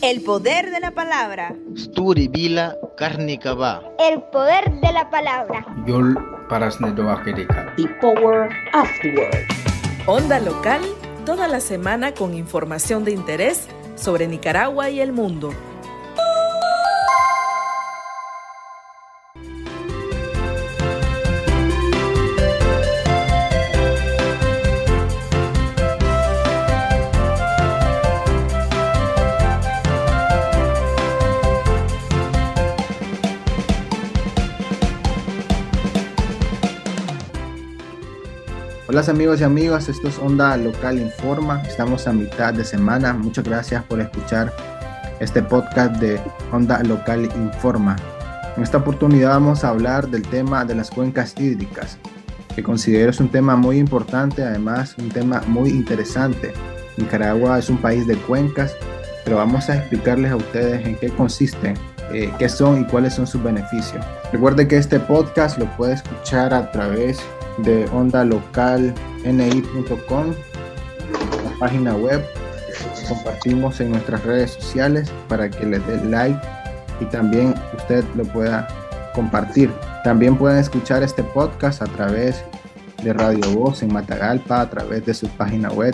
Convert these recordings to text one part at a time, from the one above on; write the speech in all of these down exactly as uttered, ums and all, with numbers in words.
El poder de la palabra. Sturi Vila Karnikava. El poder de la palabra. Yol Parasnedoakerika. The power of the word. Onda local, toda la semana con información de interés sobre Nicaragua y el mundo. Hola amigos y amigas, esto es Onda Local Informa, estamos a mitad de semana, muchas gracias por escuchar este podcast de Onda Local Informa. En esta oportunidad vamos a hablar del tema de las cuencas hídricas, que considero es un tema muy importante, además un tema muy interesante. Nicaragua es un país de cuencas, pero vamos a explicarles a ustedes en qué consisten, eh, qué son y cuáles son sus beneficios. Recuerde que este podcast lo puede escuchar a través de onda local n i punto com, la página web. Compartimos en nuestras redes sociales para que le dé like y también usted lo pueda compartir. También pueden escuchar este podcast a través de Radio Voz en Matagalpa, a través de su página web,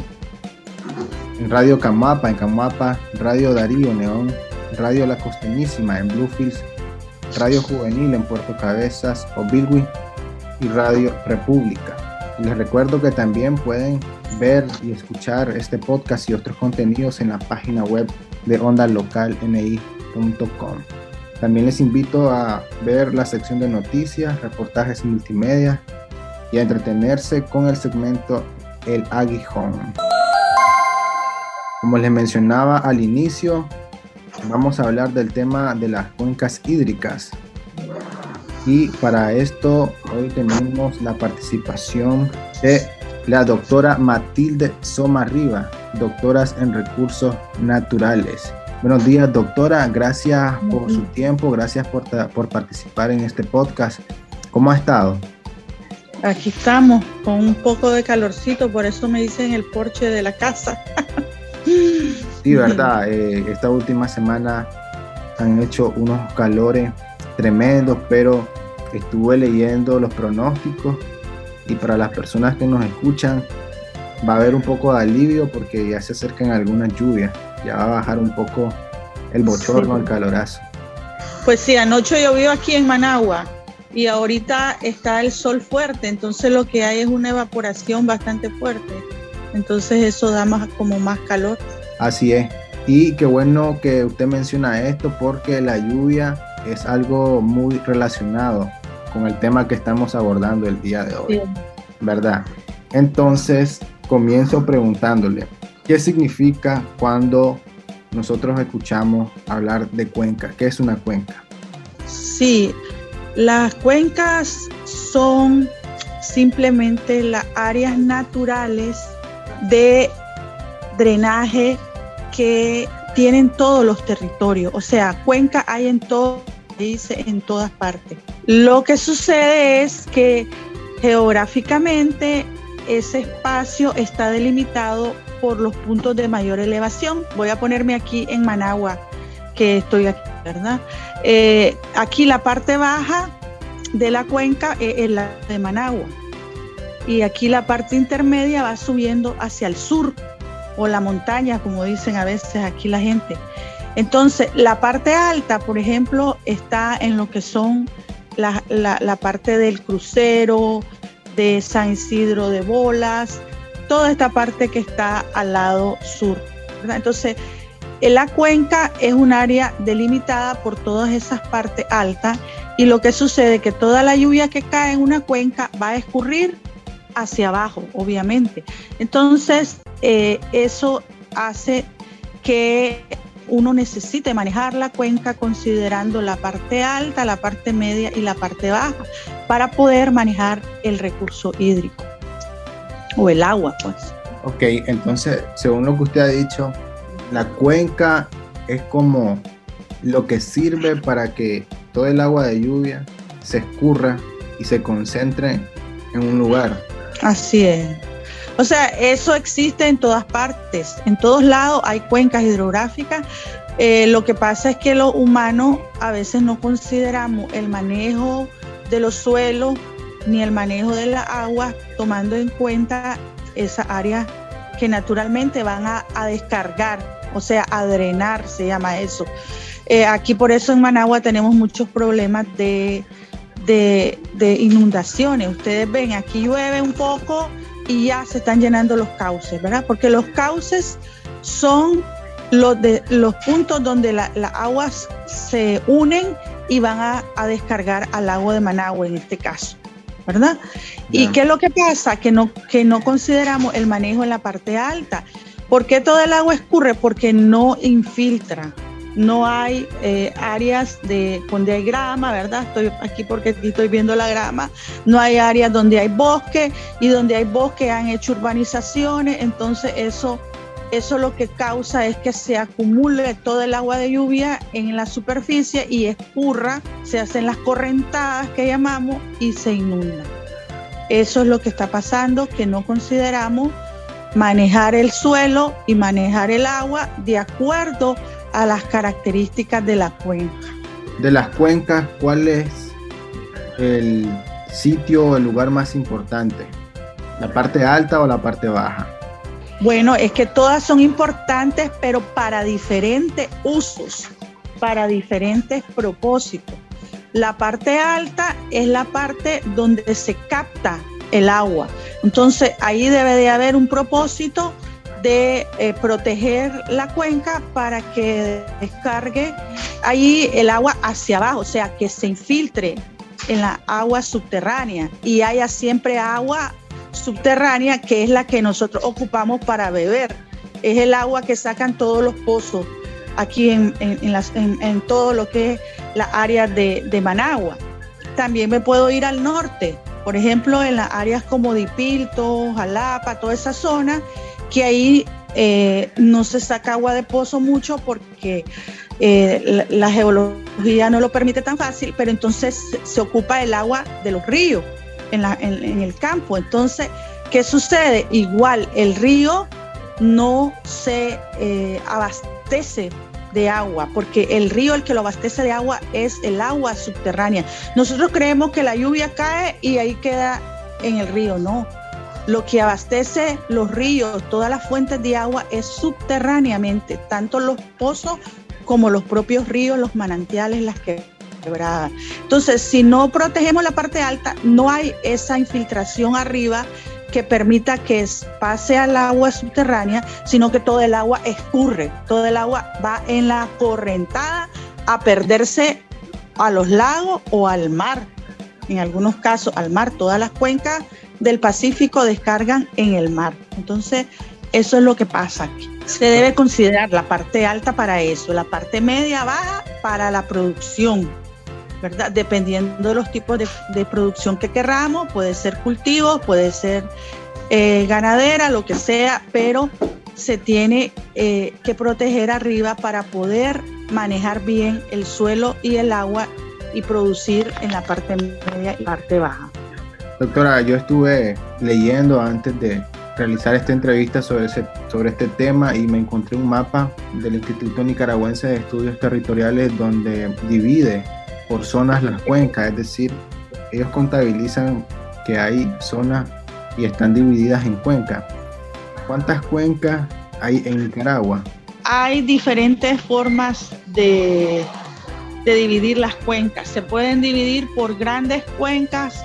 en Radio Camapa, en Camapa, Radio Darío Neón, Radio La Costeñísima en Bluefields, Radio Juvenil en Puerto Cabezas o Bilwi y Radio República. Y les recuerdo que también pueden ver y escuchar este podcast y otros contenidos en la página web de onda local n i punto com. También les invito a ver la sección de noticias, reportajes multimedia y a entretenerse con el segmento El Aguijón. Como les mencionaba al inicio, vamos a hablar del tema de las cuencas hídricas. Y para esto hoy tenemos la participación de la doctora Matilde Somarriba, doctoras en recursos naturales. Buenos días, doctora, gracias por su tiempo, gracias por, por participar en este podcast. ¿Cómo ha estado? Aquí estamos con un poco de calorcito, por eso me dicen el porche de la casa. Sí, verdad, eh, esta última semana han hecho unos calores tremendos, pero estuve leyendo los pronósticos y para las personas que nos escuchan va a haber un poco de alivio porque ya se acercan algunas lluvias, ya va a bajar un poco el bochorno, sí. El calorazo. Pues sí, anoche llovió aquí en Managua y ahorita está el sol fuerte, entonces lo que hay es una evaporación bastante fuerte, entonces eso da más, como más calor. Así es, y qué bueno que usted menciona esto porque la lluvia es algo muy relacionado con el tema que estamos abordando el día de hoy, sí. ¿Verdad? Entonces, comienzo preguntándole, ¿qué significa cuando nosotros escuchamos hablar de cuenca? ¿Qué es una cuenca? Sí, las cuencas son simplemente las áreas naturales de drenaje que tienen todos los territorios, o sea, cuenca hay en todo el país, en todas partes. Lo que sucede es que geográficamente ese espacio está delimitado por los puntos de mayor elevación. Voy a ponerme aquí en Managua, que estoy aquí, ¿verdad? Eh, aquí la parte baja de la cuenca es la de Managua y aquí la parte intermedia va subiendo hacia el sur, o la montaña, como dicen a veces aquí la gente. Entonces, la parte alta, por ejemplo, está en lo que son la, la, la parte del crucero, de San Isidro de Bolas, toda esta parte que está al lado sur, ¿verdad? Entonces, la cuenca es un área delimitada por todas esas partes altas y lo que sucede es que toda la lluvia que cae en una cuenca va a escurrir hacia abajo, obviamente. Entonces, eh, eso hace que uno necesite manejar la cuenca considerando la parte alta, la parte media y la parte baja para poder manejar el recurso hídrico o el agua, pues. Ok, entonces, según lo que usted ha dicho, la cuenca es como lo que sirve para que todo el agua de lluvia se escurra y se concentre en un lugar. Así es. O sea, eso existe en todas partes, en todos lados hay cuencas hidrográficas. Eh, lo que pasa es que los humanos a veces no consideramos el manejo de los suelos ni el manejo de la agua, tomando en cuenta esas áreas que naturalmente van a, a descargar, o sea, a drenar, se llama eso. Eh, aquí por eso en Managua tenemos muchos problemas de, de, de inundaciones. Ustedes ven, aquí llueve un poco y ya se están llenando los cauces, ¿verdad? Porque los cauces son los, de, los puntos donde las la aguas se unen y van a, a descargar al lago de Managua en este caso, ¿verdad? Yeah. ¿Y qué es lo que pasa? Que no, que no consideramos el manejo en la parte alta. ¿Por qué todo el agua escurre? Porque no infiltra. No hay eh, áreas de, donde hay grama, ¿verdad? Estoy aquí porque aquí estoy viendo la grama. No hay áreas donde hay bosque, y donde hay bosque han hecho urbanizaciones. Entonces eso, eso lo que causa es que se acumule todo el agua de lluvia en la superficie y escurra, se hacen las correntadas que llamamos y se inunda. Eso es lo que está pasando, que no consideramos manejar el suelo y manejar el agua de acuerdo a las características de la cuenca. De las cuencas, ¿cuál es el sitio o el lugar más importante? ¿La parte alta o la parte baja? Bueno, es que todas son importantes, pero para diferentes usos, para diferentes propósitos. La parte alta es la parte donde se capta el agua. Entonces, ahí debe de haber un propósito de eh, proteger la cuenca para que descargue ahí el agua hacia abajo, o sea, que se infiltre en la agua subterránea y haya siempre agua subterránea, que es la que nosotros ocupamos para beber. Es el agua que sacan todos los pozos aquí en, en, en, las, en, en todo lo que es la área de, de Managua. También me puedo ir al norte, por ejemplo, en las áreas como Dipilto, Jalapa, toda esa zona, que ahí eh, no se saca agua de pozo mucho porque eh, la, la geología no lo permite tan fácil, pero entonces se, se ocupa el agua de los ríos en, la, en, en el campo. Entonces, ¿qué sucede? Igual el río no se eh, abastece de agua, porque el río el que lo abastece de agua es el agua subterránea. Nosotros creemos que la lluvia cae y ahí queda en el río, no. Lo que abastece los ríos, todas las fuentes de agua es subterráneamente, tanto los pozos como los propios ríos, los manantiales, las quebradas. Entonces, si no protegemos la parte alta, no hay esa infiltración arriba que permita que pase al agua subterránea, sino que todo el agua escurre, todo el agua va en la correntada a perderse a los lagos o al mar. En algunos casos al mar, todas las cuencas del Pacífico descargan en el mar. Entonces, eso es lo que pasa aquí. Se debe considerar la parte alta para eso, la parte media baja para la producción, ¿verdad? Dependiendo de los tipos de, de producción que queramos, puede ser cultivos, puede ser eh, ganadera, lo que sea, pero se tiene eh, que proteger arriba para poder manejar bien el suelo y el agua y producir en la parte media y parte baja. Doctora, yo estuve leyendo antes de realizar esta entrevista sobre, ese, sobre este tema y me encontré un mapa del Instituto Nicaragüense de Estudios Territoriales donde divide por zonas las cuencas, es decir, ellos contabilizan que hay zonas y están divididas en cuencas. ¿Cuántas cuencas hay en Nicaragua? Hay diferentes formas de, de dividir las cuencas. Se pueden dividir por grandes cuencas.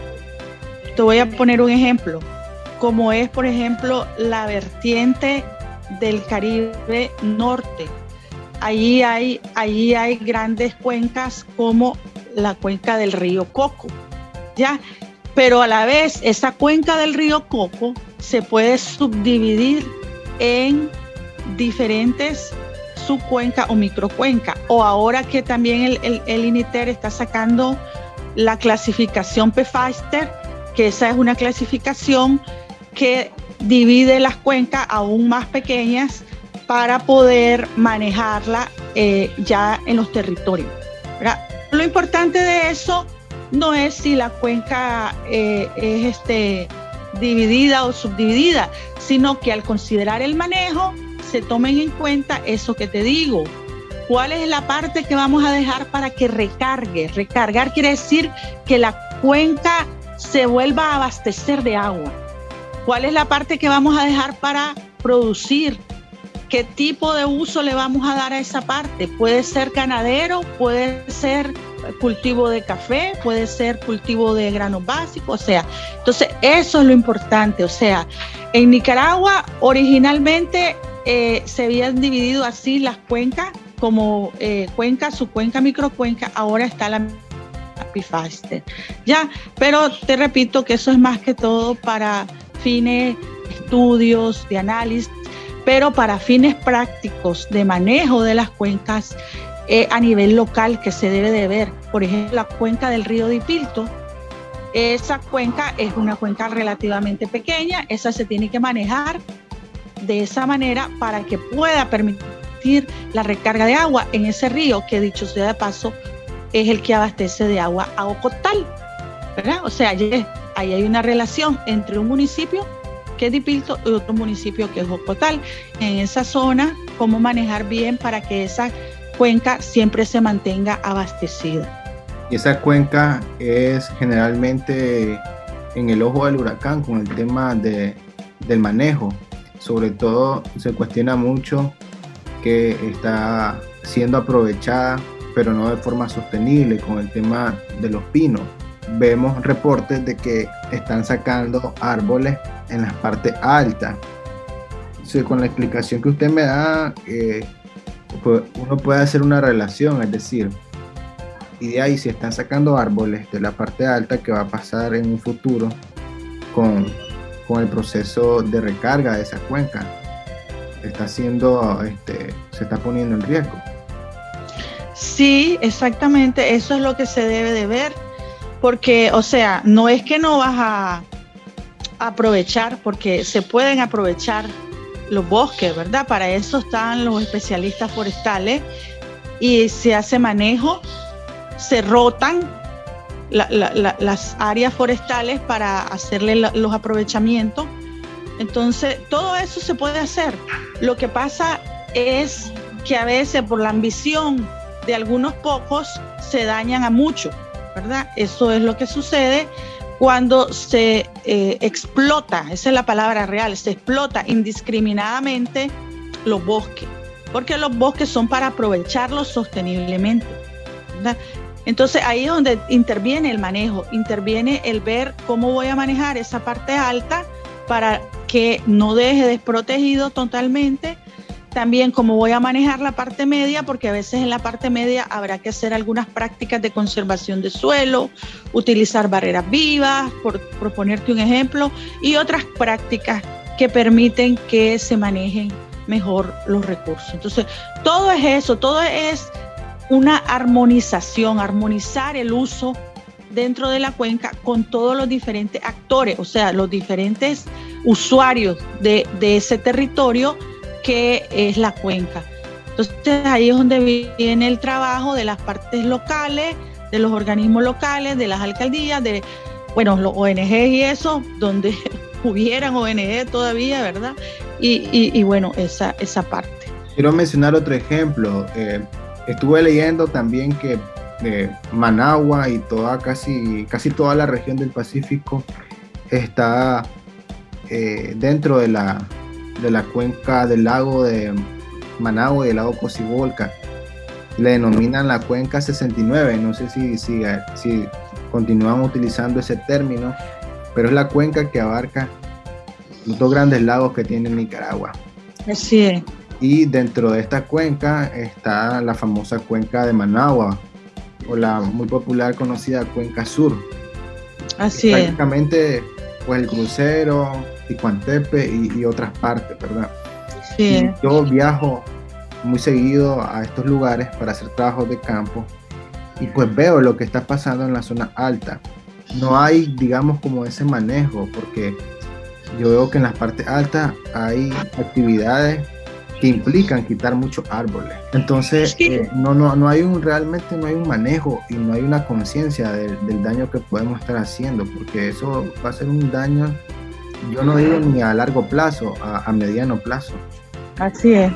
Te voy a poner un ejemplo, como es, por ejemplo, la vertiente del Caribe Norte. Allí hay, allí hay grandes cuencas como la cuenca del río Coco, ¿ya? Pero a la vez, esa cuenca del río Coco se puede subdividir en diferentes subcuencas o microcuencas. O ahora que también el, el, el INITER está sacando la clasificación PFASTER, que esa es una clasificación que divide las cuencas aún más pequeñas para poder manejarla eh, ya en los territorios, ¿verdad? Lo importante de eso no es si la cuenca eh, es este, dividida o subdividida, sino que al considerar el manejo se tomen en cuenta eso que te digo. ¿Cuál es la parte que vamos a dejar para que recargue? Recargar quiere decir que la cuenca se vuelva a abastecer de agua. ¿Cuál es la parte que vamos a dejar para producir? ¿Qué tipo de uso le vamos a dar a esa parte? Puede ser ganadero, puede ser cultivo de café, puede ser cultivo de granos básicos, o sea, entonces eso es lo importante. O sea, en Nicaragua originalmente eh, se habían dividido así las cuencas, como eh, cuenca, subcuenca, microcuenca, ahora está la Apifaster, ya, pero te repito que eso es más que todo para fines de estudios, de análisis, pero para fines prácticos de manejo de las cuencas eh, a nivel local que se debe de ver. Por ejemplo, la cuenca del río Dipilto, esa cuenca es una cuenca relativamente pequeña, esa se tiene que manejar de esa manera para que pueda permitir la recarga de agua en ese río, que dicho sea de paso, es el que abastece de agua a Ocotal, ¿verdad? O sea, ahí hay una relación entre un municipio que es Dipilto y otro municipio que es Ocotal. En esa zona, cómo manejar bien para que esa cuenca siempre se mantenga abastecida. Y esa cuenca es generalmente en el ojo del huracán con el tema de, del manejo. Sobre todo se cuestiona mucho que está siendo aprovechada, pero no de forma sostenible, con el tema de los pinos. Vemos reportes de que están sacando árboles en las partes altas. Entonces, con la explicación que usted me da, eh, pues uno puede hacer una relación, es decir, y de ahí si están sacando árboles de la parte alta, ¿qué va a pasar en un futuro con, con el proceso de recarga de esa cuenca? Está siendo, este, se está poniendo en riesgo. Sí, exactamente, eso es lo que se debe de ver, porque, o sea, no es que no vas a aprovechar, porque se pueden aprovechar los bosques, ¿verdad? Para eso están los especialistas forestales y se hace manejo, se rotan la, la, la, las áreas forestales para hacerle la, los aprovechamientos. Entonces, todo eso se puede hacer. Lo que pasa es que a veces por la ambición de algunos pocos se dañan a muchos, ¿verdad? Eso es lo que sucede cuando se eh, explota, esa es la palabra real, se explota indiscriminadamente los bosques, porque los bosques son para aprovecharlos sosteniblemente, ¿verdad? Entonces ahí es donde interviene el manejo, interviene el ver cómo voy a manejar esa parte alta para que no deje desprotegido totalmente. También cómo voy a manejar la parte media, porque a veces en la parte media habrá que hacer algunas prácticas de conservación de suelo, utilizar barreras vivas, por, por ponerte un ejemplo, y otras prácticas que permiten que se manejen mejor los recursos. Entonces, todo es eso, todo es una armonización, armonizar el uso dentro de la cuenca con todos los diferentes actores, o sea, los diferentes usuarios de, de ese territorio que es la cuenca. Entonces ahí es donde viene el trabajo de las partes locales, de los organismos locales, de las alcaldías, de, bueno, los O N G y eso, donde hubieran O N G todavía, ¿verdad? Y, y, y bueno, esa, esa parte. Quiero mencionar otro ejemplo. Eh, estuve leyendo también que eh, Managua y toda, casi, casi toda la región del Pacífico está eh, dentro de la de la cuenca del lago de Managua y del lago Cocibolca. Le denominan la cuenca sesenta y nueve, no sé si, si, si continúan utilizando ese término, pero es la cuenca que abarca los dos grandes lagos que tiene Nicaragua. Así es. Y dentro de esta cuenca está la famosa cuenca de Managua, o la muy popular conocida cuenca sur. Así es. Prácticamente, pues el crucero, Ticuantepe y, y otras partes, ¿verdad? Sí. Y yo viajo muy seguido a estos lugares para hacer trabajos de campo y pues veo lo que está pasando en la zona alta. No hay, digamos, como ese manejo, porque yo veo que en las partes altas hay actividades que implican quitar muchos árboles. Entonces, sí. eh, no, no, no hay un, realmente no hay un manejo y no hay una conciencia del, del daño que podemos estar haciendo, porque eso va a ser un daño yo no digo ni a largo plazo, a, a mediano plazo. Así es.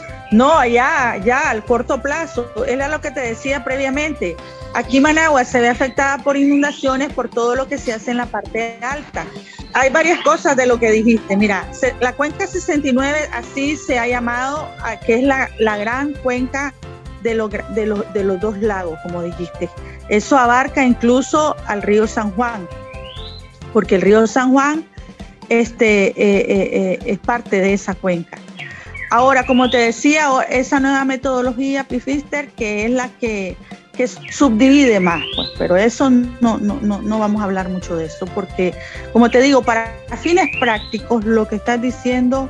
No, ya, ya, al corto plazo. Era lo que te decía previamente. Aquí Managua se ve afectada por inundaciones por todo lo que se hace en la parte alta. Hay varias cosas de lo que dijiste. Mira, se, la cuenca sesenta y nueve así se ha llamado, a, que es la, la gran cuenca de, lo, de, lo, de los dos lagos, como dijiste. Eso abarca incluso al río San Juan, porque el río San Juan este, eh, eh, eh, es parte de esa cuenca. Ahora, como te decía, esa nueva metodología Pifister, que es la que, que subdivide más, pues, pero eso no, no, no, no vamos a hablar mucho de eso, porque, como te digo, para fines prácticos, lo que estás diciendo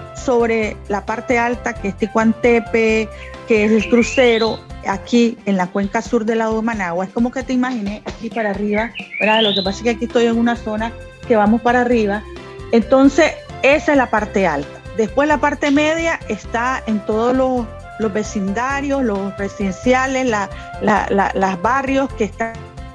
sobre la parte alta, que es Ticuantepe, que es el crucero, aquí en la cuenca sur del lago de Managua, es como que te imaginé aquí para arriba, ¿verdad? Lo que pasa es que aquí estoy en una zona que vamos para arriba, entonces esa es la parte alta. Después la parte media está en todos los, los vecindarios, los residenciales, la, la, la, los barrios que están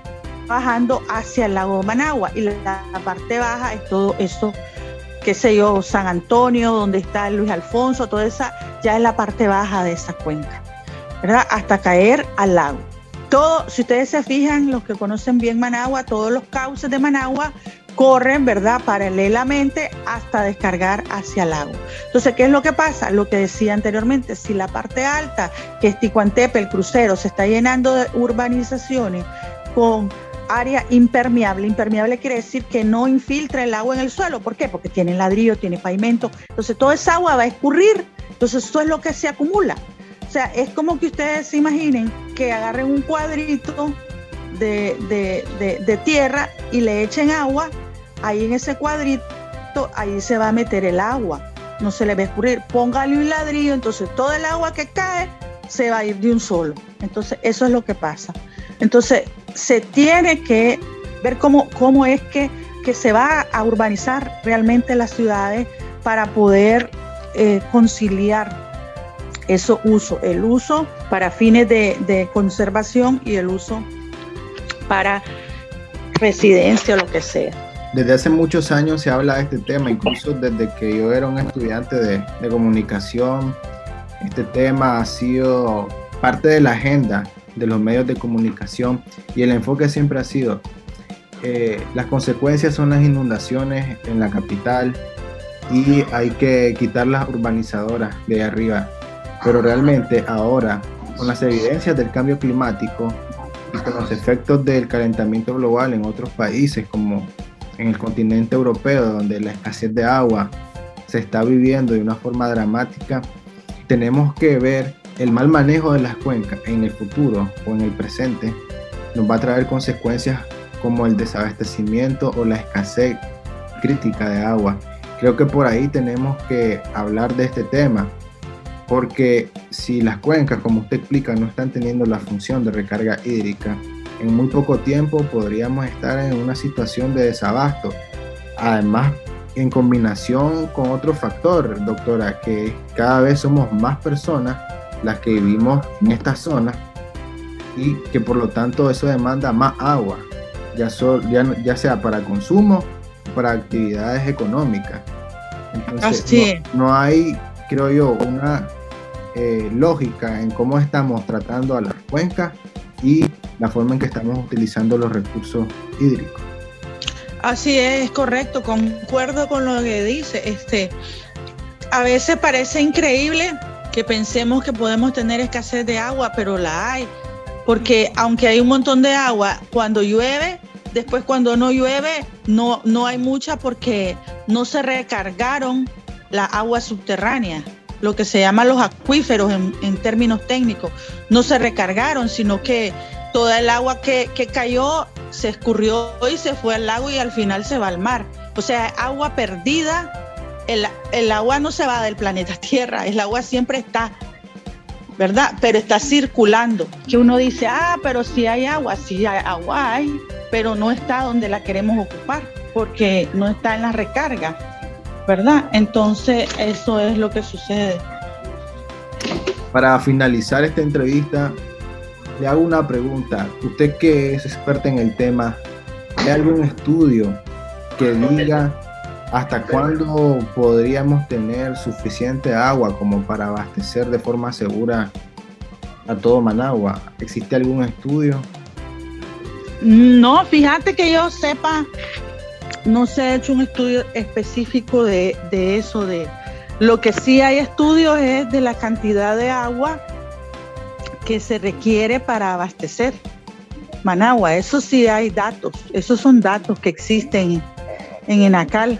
bajando hacia el lago de Managua, y la, la parte baja es todo eso, qué sé yo, San Antonio, donde está Luis Alfonso, toda esa ya es la parte baja de esa cuenca, ¿verdad? Hasta caer al lago. Todo, si ustedes se fijan, los que conocen bien Managua, todos los cauces de Managua corren, ¿verdad?, paralelamente hasta descargar hacia el lago. Entonces, ¿qué es lo que pasa? Lo que decía anteriormente, si la parte alta, que es Ticuantepe, el crucero, se está llenando de urbanizaciones con área impermeable. Impermeable quiere decir que no infiltra el agua en el suelo. ¿Por qué? Porque tiene ladrillo, tiene pavimento. Entonces, toda esa agua va a escurrir. Entonces, eso es lo que se acumula. O sea, es como que ustedes se imaginen que agarren un cuadrito de, de, de, de tierra y le echen agua. Ahí en ese cuadrito, ahí se va a meter el agua. No se le va a escurrir. Póngale un ladrillo, entonces todo el agua que cae se va a ir de un solo. Entonces, eso es lo que pasa. Entonces, se tiene que ver cómo, cómo es que, que se va a urbanizar realmente las ciudades para poder eh, conciliar ese uso, el uso para fines de, de conservación y el uso para residencia o lo que sea. Desde hace muchos años se habla de este tema, incluso desde que yo era un estudiante de, de comunicación. Este tema ha sido parte de la agenda de los medios de comunicación y el enfoque siempre ha sido eh, las consecuencias son las inundaciones en la capital y hay que quitar las urbanizadoras de arriba. Pero realmente ahora, con las evidencias del cambio climático y con los efectos del calentamiento global en otros países como en el continente europeo, donde la escasez de agua se está viviendo de una forma dramática, tenemos que ver el mal manejo de las cuencas en el futuro o en el presente nos va a traer consecuencias como el desabastecimiento o la escasez crítica de agua. Creo que por ahí tenemos que hablar de este tema, porque si las cuencas, como usted explica, no están teniendo la función de recarga hídrica, en muy poco tiempo podríamos estar en una situación de desabasto. Además, en combinación con otro factor, doctora, que cada vez somos más personas las que vivimos en esta zona y que por lo tanto eso demanda más agua, ya, so, ya, ya sea para consumo o para actividades económicas. Entonces, no, no hay, creo yo, una eh, lógica en cómo estamos tratando a las cuencas y la forma en que estamos utilizando los recursos hídricos. Así es, correcto, concuerdo con lo que dice. Este, a veces parece increíble que pensemos que podemos tener escasez de agua, pero la hay, porque aunque hay un montón de agua, cuando llueve, después cuando no llueve, no, no hay mucha porque no se recargaron las aguas subterráneas, lo que se llama los acuíferos en, en términos técnicos, no se recargaron, sino que toda el agua que, que cayó se escurrió y se fue al lago y al final se va al mar. O sea, agua perdida. El, el agua no se va del planeta Tierra, el agua siempre está, ¿verdad? Pero está circulando. Que uno dice, ah, pero si hay agua, sí hay agua hay, pero no está donde la queremos ocupar, porque no está en la recarga, ¿verdad? Entonces, eso es lo que sucede. Para finalizar esta entrevista, le hago una pregunta. Usted que es experta en el tema, ¿hay algún estudio que diga ¿hasta cuándo podríamos tener suficiente agua como para abastecer de forma segura a todo Managua? ¿Existe algún estudio? No, fíjate que yo sepa, no se ha hecho un estudio específico de, de eso. De lo que sí hay estudios es de la cantidad de agua que se requiere para abastecer Managua. Eso sí hay datos, esos son datos que existen en Enacal.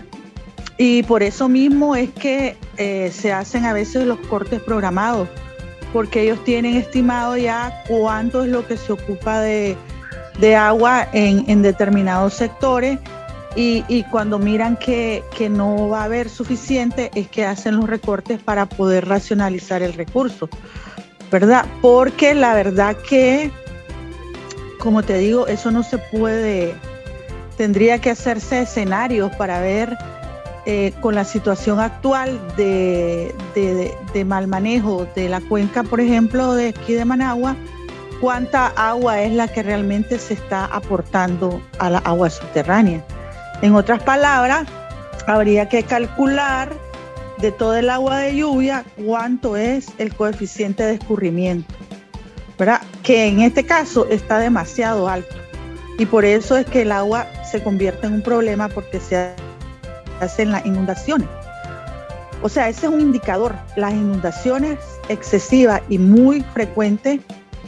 Y por eso mismo es que eh, se hacen a veces los cortes programados, porque ellos tienen estimado ya cuánto es lo que se ocupa de, de agua en, en determinados sectores, y, y cuando miran que, que no va a haber suficiente es que hacen los recortes para poder racionalizar el recurso, ¿verdad? Porque la verdad que, como te digo, eso no se puede, tendría que hacerse escenarios para ver Eh, con la situación actual de, de, de, de mal manejo de la cuenca, por ejemplo, de aquí de Managua, cuánta agua es la que realmente se está aportando a la agua subterránea. En otras palabras, habría que calcular de todo el agua de lluvia cuánto es el coeficiente de escurrimiento, ¿verdad? Que en este caso está demasiado alto, y por eso es que el agua se convierte en un problema, porque se hacen las inundaciones. O sea, ese es un indicador. Las inundaciones excesivas y muy frecuentes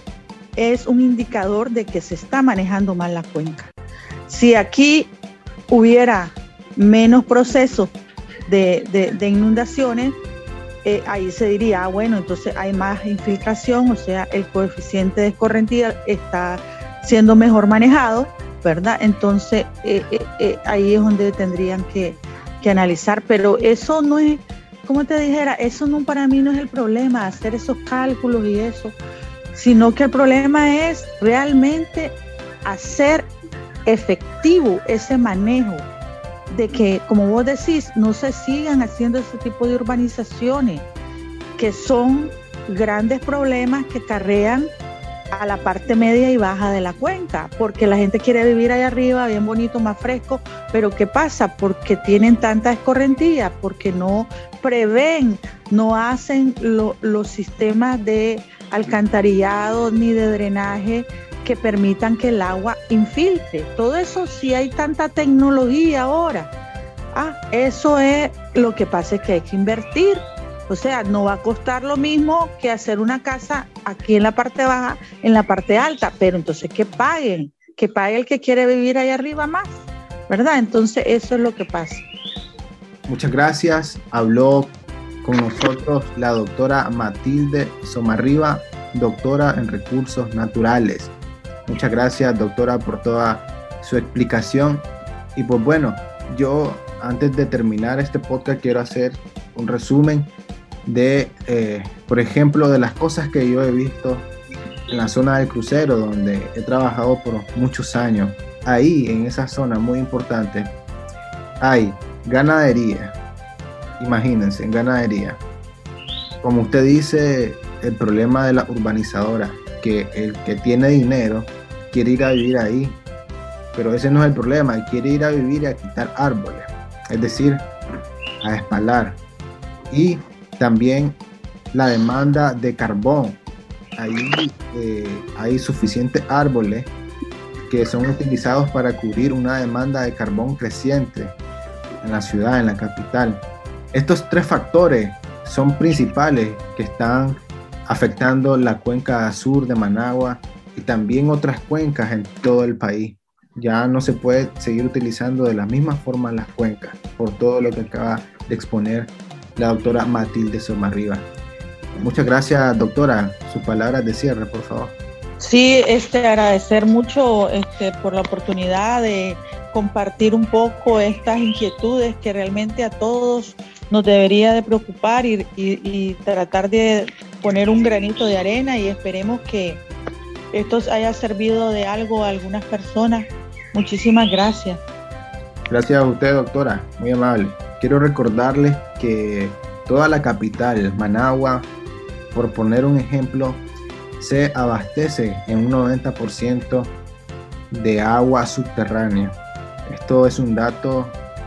es un indicador de que se está manejando mal la cuenca. Si aquí hubiera menos procesos de, de, de inundaciones, eh, ahí se diría, ah, bueno, entonces hay más infiltración, o sea, el coeficiente de escorrentía está siendo mejor manejado, ¿verdad? Entonces, eh, eh, eh, ahí es donde tendrían que que analizar, pero eso no es, como te dijera, eso no, para mí no es el problema, hacer esos cálculos y eso, sino que el problema es realmente hacer efectivo ese manejo, de que, como vos decís, no se sigan haciendo ese tipo de urbanizaciones, que son grandes problemas que acarrean a la parte media y baja de la cuenca, porque la gente quiere vivir allá arriba, bien bonito, más fresco, pero ¿qué pasa? Porque tienen tanta escorrentía, porque no prevén, no hacen lo, los sistemas de alcantarillado ni de drenaje que permitan que el agua infiltre. Todo eso, sí hay tanta tecnología ahora. Ah, eso es lo que pasa, es que hay que invertir. O sea, no va a costar lo mismo que hacer una casa aquí en la parte baja, en la parte alta, pero entonces que paguen, que pague el que quiere vivir allá arriba más, ¿verdad? Entonces eso es lo que pasa. Muchas gracias. Habló con nosotros la doctora Matilde Somarriba, doctora en recursos naturales. Muchas gracias, doctora, por toda su explicación. Y pues bueno, yo antes de terminar este podcast quiero hacer un resumen de, eh, por ejemplo, de las cosas que yo he visto en la zona del crucero, donde he trabajado por muchos años. Ahí, en esa zona muy importante, hay ganadería. Imagínense, en ganadería. Como usted dice, el problema de la urbanizadora, que el que tiene dinero quiere ir a vivir ahí, pero ese no es el problema, quiere ir a vivir y a quitar árboles, es decir, a espalar. Y también la demanda de carbón. Ahí eh, hay suficientes árboles que son utilizados para cubrir una demanda de carbón creciente en la ciudad, en la capital. Estos tres factores son principales que están afectando la cuenca sur de Managua y también otras cuencas en todo el país. Ya no se puede seguir utilizando de la misma forma las cuencas, por todo lo que acaba de exponer la doctora Matilde Somarriba. Muchas gracias, doctora. Sus palabras de cierre, por favor. Sí, este, agradecer mucho este, por la oportunidad de compartir un poco estas inquietudes que realmente a todos nos debería de preocupar, y, y, y tratar de poner un granito de arena, y esperemos que esto haya servido de algo a algunas personas. Muchísimas gracias. Gracias a usted, doctora, muy amable. Quiero recordarles que toda la capital, Managua, por poner un ejemplo, se abastece en un noventa por ciento de agua subterránea. Esto es un dato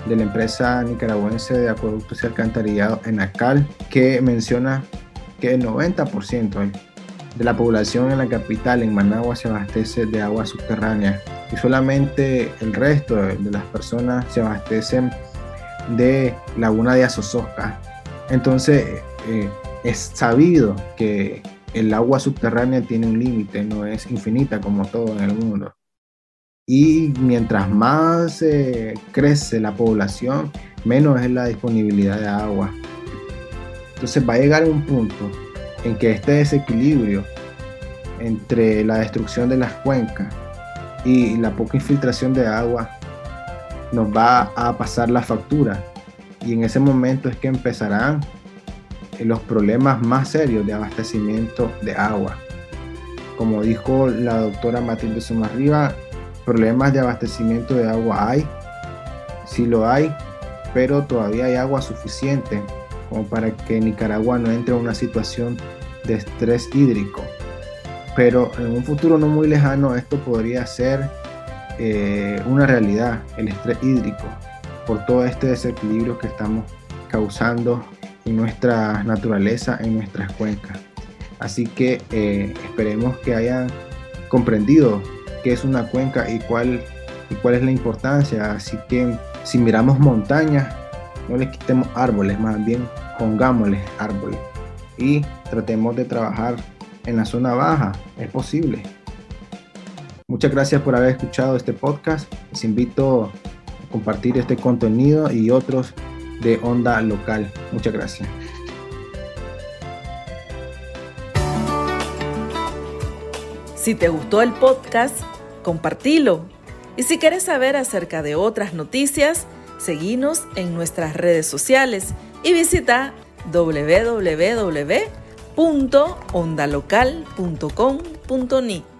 de la empresa nicaragüense de acueductos y alcantarillado ENACAL, que menciona que el noventa por ciento de la población en la capital, en Managua, se abastece de agua subterránea y solamente el resto de las personas se abastecen de Laguna de Azozosca. Entonces eh, es sabido que el agua subterránea tiene un límite, no es infinita como todo en el mundo. Y mientras más eh, crece la población, menos es la disponibilidad de agua. Entonces va a llegar un punto en que este desequilibrio entre la destrucción de las cuencas y la poca infiltración de agua nos va a pasar la factura. Y en ese momento es que empezarán los problemas más serios de abastecimiento de agua. Como dijo la doctora Matilde Somarriba, problemas de abastecimiento de agua hay, sí lo hay, pero todavía hay agua suficiente como para que Nicaragua no entre en una situación de estrés hídrico. Pero en un futuro no muy lejano esto podría ser eh, una realidad, el estrés hídrico, por todo este desequilibrio que estamos causando en nuestra naturaleza, en nuestras cuencas. Así que eh, esperemos que hayan comprendido qué es una cuenca y cuál, y cuál es la importancia. Así que si miramos montañas, no les quitemos árboles, más bien pongámosles árboles y tratemos de trabajar en la zona baja. Es posible. Muchas gracias por haber escuchado este podcast. Les invito a compartir este contenido y otros de Onda Local. Muchas gracias. Si te gustó el podcast, compartilo. Y si quieres saber acerca de otras noticias, seguinos en nuestras redes sociales y visita doble u doble u doble u punto onda local punto com punto ni.